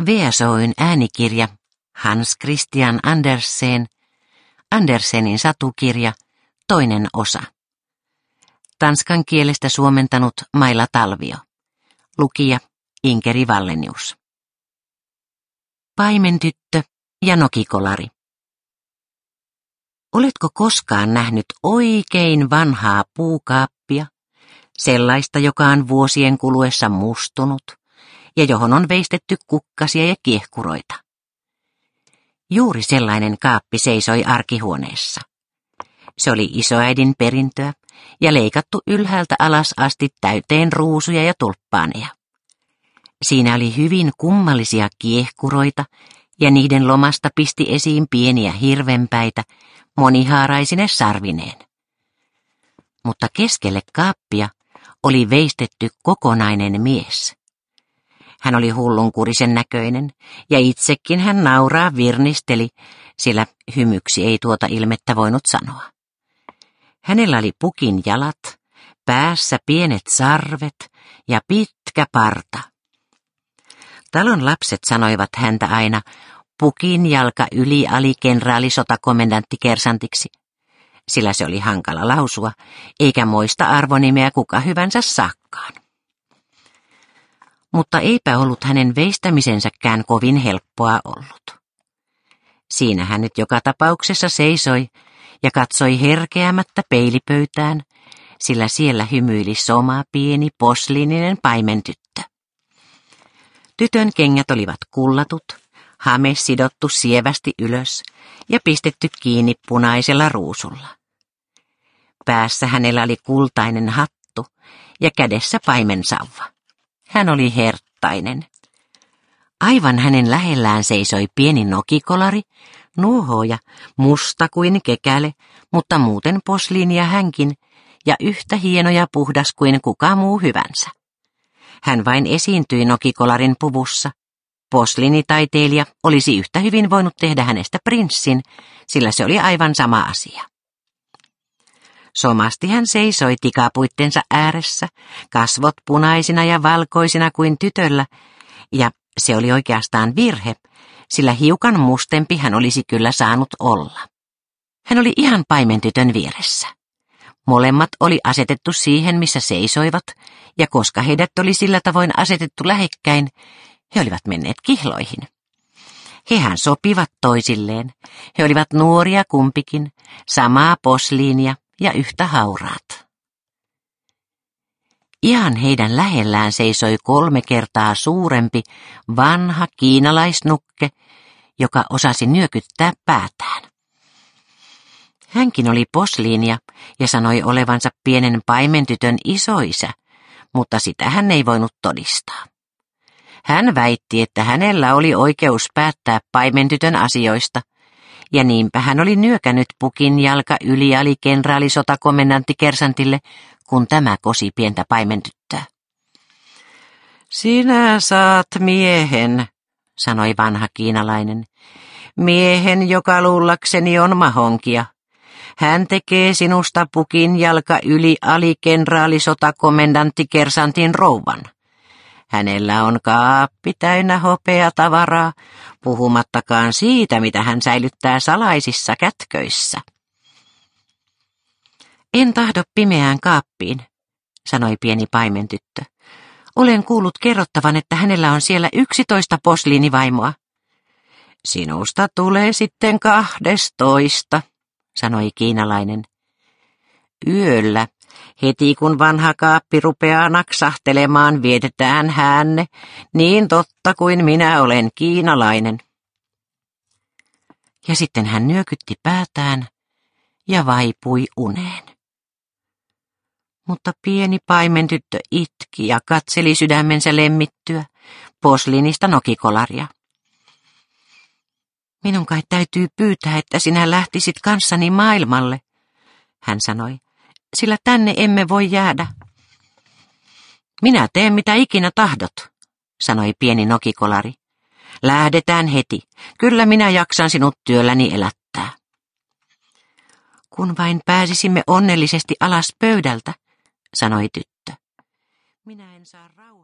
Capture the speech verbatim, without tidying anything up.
V S O:n äänikirja Hans Christian Andersen, Andersenin satukirja, toinen osa. Tanskan kielestä suomentanut Maila Talvio. Lukija Inkeri Wallenius. Paimentyttö ja nokikolari. Oletko koskaan nähnyt oikein vanhaa puukaappia, sellaista, joka on vuosien kuluessa mustunut ja johon on veistetty kukkasia ja kiehkuroita? Juuri sellainen kaappi seisoi arkihuoneessa. Se oli isoäidin perintöä ja leikattu ylhäältä alas asti täyteen ruusuja ja tulppaaneja. Siinä oli hyvin kummallisia kiehkuroita ja niiden lomasta pisti esiin pieniä hirvenpäitä monihaaraisine sarvineen. Mutta keskelle kaappia oli veistetty kokonainen mies. Hän oli hullunkurisen näköinen ja itsekin hän nauraa virnisteli, sillä hymyksi ei tuota ilmettä voinut sanoa. Hänellä oli pukin jalat, päässä pienet sarvet ja pitkä parta. Talon lapset sanoivat häntä aina pukin jalka yli alikenraali sotakomendantti kersantiksi, sillä se oli hankala lausua, eikä moista arvonimeä kuka hyvänsä saakkaan. Mutta eipä ollut hänen veistämisensäkään kovin helppoa ollut. Siinä hän nyt joka tapauksessa seisoi ja katsoi herkeämättä peilipöytään, sillä siellä hymyili soma pieni posliininen paimentyttö. Tytön kengät olivat kullatut, hame sidottu sievästi ylös ja pistetty kiinni punaisella ruusulla. Päässä hänellä oli kultainen hattu ja kädessä paimensauva. Hän oli herttainen. Aivan hänen lähellään seisoi pieni nokikolari, nuohoja, musta kuin kekäle, mutta muuten posliinia hänkin ja yhtä hieno ja puhdas kuin kuka muu hyvänsä. Hän vain esiintyi nokikolarin puvussa. Posliinitaiteilija olisi yhtä hyvin voinut tehdä hänestä prinssin, sillä se oli aivan sama asia. Somasti hän seisoi tikapuittensa ääressä, kasvot punaisina ja valkoisina kuin tytöllä, ja se oli oikeastaan virhe, sillä hiukan mustempi hän olisi kyllä saanut olla. Hän oli ihan paimentytön vieressä. Molemmat oli asetettu siihen, missä seisoivat, ja koska heidät oli sillä tavoin asetettu lähekkäin, he olivat menneet kihloihin. Hehän sopivat toisilleen. He olivat nuoria kumpikin, samaa posliinia ja yhtä hauraat. Ihan heidän lähellään seisoi kolme kertaa suurempi, vanha kiinalaisnukke, joka osasi nyökyttää päätään. Hänkin oli posliinia ja sanoi olevansa pienen paimentytön isoisä, mutta sitä hän ei voinut todistaa. Hän väitti, että hänellä oli oikeus päättää paimentytön asioista, ja niinpä hän oli nyökännyt pukin jalka yli alikenraali sotakomendantti kersantille, kun tämä kosi pientä paimentyttöä. Sinä saat miehen, sanoi vanha kiinalainen, miehen, joka luullakseni on mahonkia. Hän tekee sinusta pukin jalka yli alikenraali sotakomendantti kersantin rouvan. Hänellä on kaappi täynnä hopeatavaraa, puhumattakaan siitä, mitä hän säilyttää salaisissa kätköissä. En tahdo pimeään kaappiin, sanoi pieni paimentyttö. Olen kuullut kerrottavan, että hänellä on siellä yksitoista posliinivaimoa. Sinusta tulee sitten kahdestoista, sanoi kiinalainen. Yöllä, heti kun vanha kaappi rupeaa naksahtelemaan, vietetään hänne, niin totta kuin minä olen kiinalainen. Ja sitten hän nyökytti päätään ja vaipui uneen. Mutta pieni paimentyttö itki ja katseli sydämensä lemmittyä posliinista nokikolaria. Minun kai täytyy pyytää, että sinä lähtisit kanssani maailmalle, hän sanoi, sillä tänne emme voi jäädä. Minä teen mitä ikinä tahdot, sanoi pieni nokikolari. Lähdetään heti, kyllä minä jaksan sinut työlläni elättää. Kun vain pääsisimme onnellisesti alas pöydältä, sanoi tyttö. Minä en saa rauhaa.